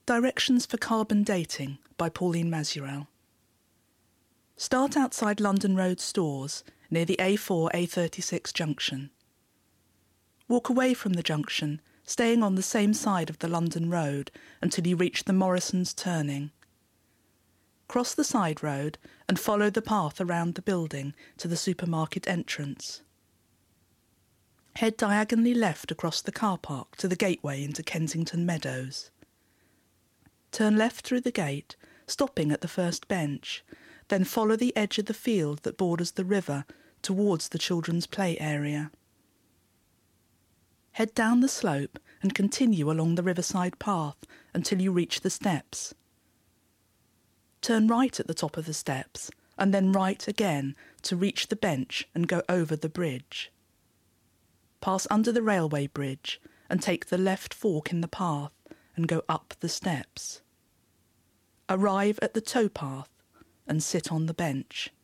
Directions for Carbon Dating by Pauline Mazurel. Start outside London Road stores near the A4-A36 junction. Walk away from the junction, staying on the same side of the London Road until you reach the Morrison's turning. Cross the side road and follow the path around the building to the supermarket entrance. Head diagonally left across the car park to the gateway into Kensington Meadows. Turn left through the gate, stopping at the first bench, then follow the edge of the field that borders the river towards the children's play area. Head down the slope and continue along the riverside path until you reach the steps. Turn right at the top of the steps and then right again to reach the bench and go over the bridge. Pass under the railway bridge and take the left fork in the path and go up the steps. Arrive at the towpath and sit on the bench.